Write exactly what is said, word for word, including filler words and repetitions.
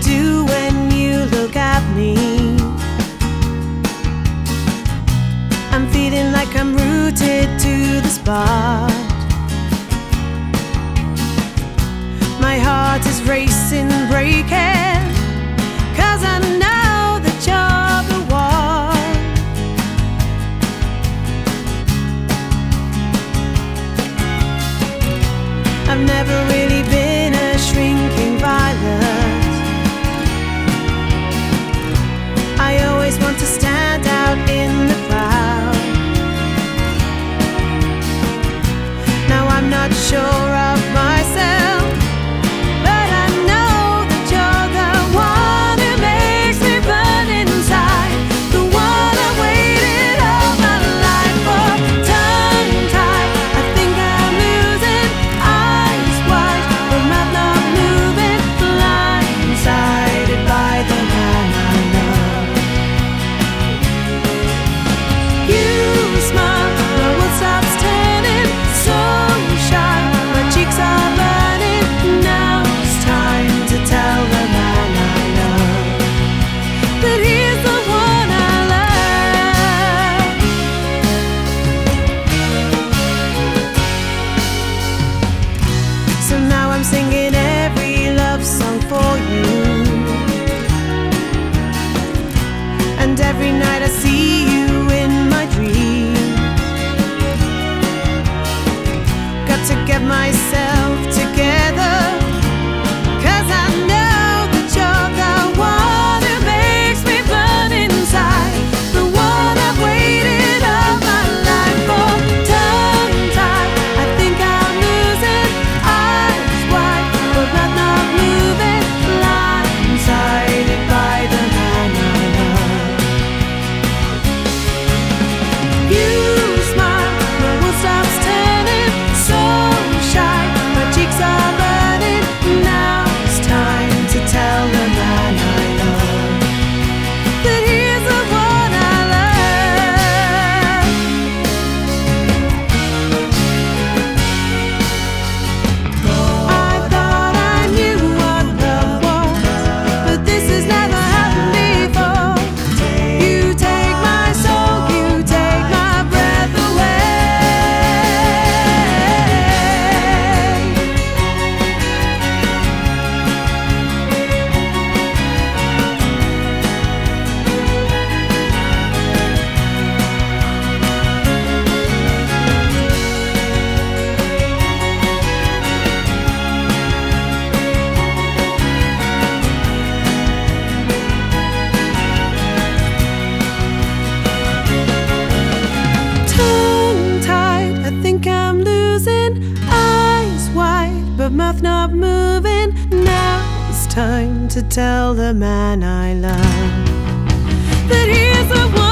do when you look at me. I'm feeling like I'm rooted to the spot. My heart is racing, breaking, 'cause I know that you're the one. I've never really been a shrinking violet. I always want to stand out in the crowd. Now I'm not sure of myself, but I know that you're the one who makes me burn inside, the one I waited all my life for. Tongue-tied, I think I'm losing, eyes wide, but mouth not moving, blindsided by the man I love. You smile, my world stops turning, so shy, my cheeks are burning. Now it's time to tell the man I love that he's the one I love. So now I'm singing every love song for you, and every night I see you in my dream. Got to get myself together, 'cause I know that you're the one who makes me burn inside, the one I've waited all my life for. Tongue-tied, I think I'm losing, eyes wide, but mouth not moving, blindsided by the man I love. You smile, my world stops turning, so shy, my cheeks are burning. Now it's time to tell the man I love that he's the one I love. I thought I knew what love was, but this has never happened before. You take my soul, you take my breath away. Tongue-tied, I think I'm losing, eyes wide, but mouth not moving. Now it's time to tell the man I love that he's the one